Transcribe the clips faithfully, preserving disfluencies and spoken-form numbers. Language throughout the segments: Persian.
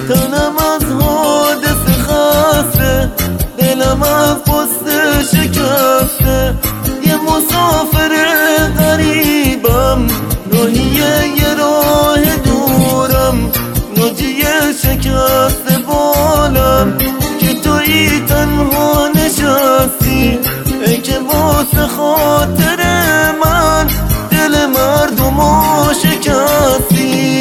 تنم از حادث خسته، دلم از غصه شکسته. یه مسافر غریبم، راهی یه راه دورم، ناجی شکست بالم که تویی تنها نشستی. ای که واسه خاطر من دل مردمو شکستی.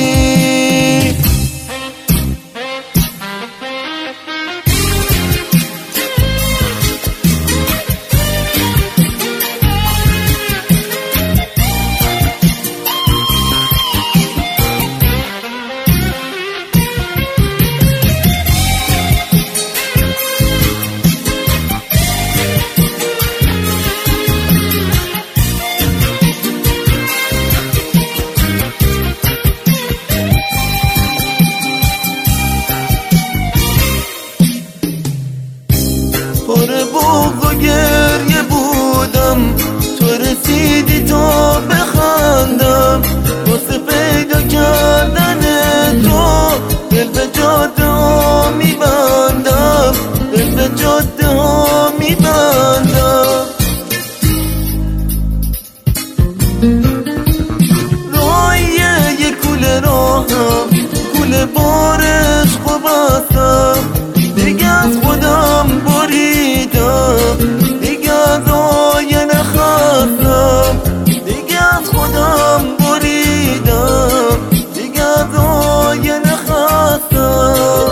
پر بغض و گریه بودم، تو رسیدی تا بخندم. واسه پیدا کردن تو دل به جاده ها میبندم، دل به جاده ها میبندم. راهیه یه کوله راهم، کوله بار عشق و بستم. دیگه از خودم بریدم، دیگه از آینه خستم. دیگه از خودم بریدم، دیگه از آینه خستم.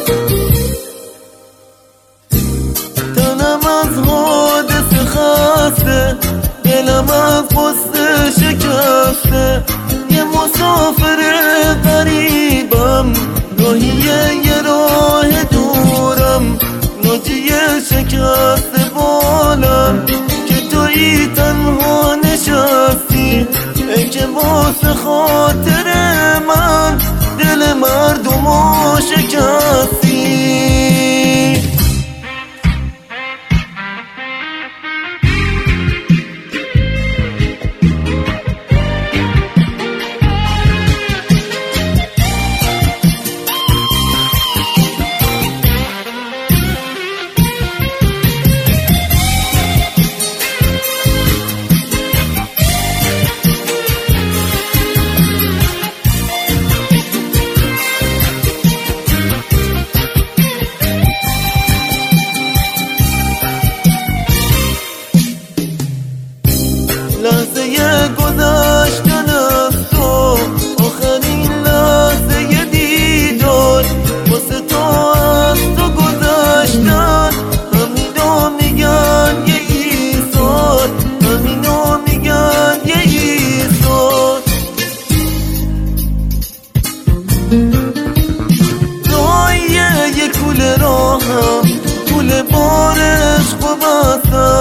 تنم از حادث خسته، دلم از غصه شکسته. یه مسافر غریبم، راهی یه راه دورم، ناجی شکست بالم که تویی تنها نشستی. ای که واسه خاطر من دل مردمو شکستی. لحظه گذشتن از تو، آخرین لحظه دیدار. واسه تو از تو گذشتن، همینو میگن یه ایثار، همینو میگن یه ایثار. راهیه یه کوله راهم، کوله بار عشق و بستم.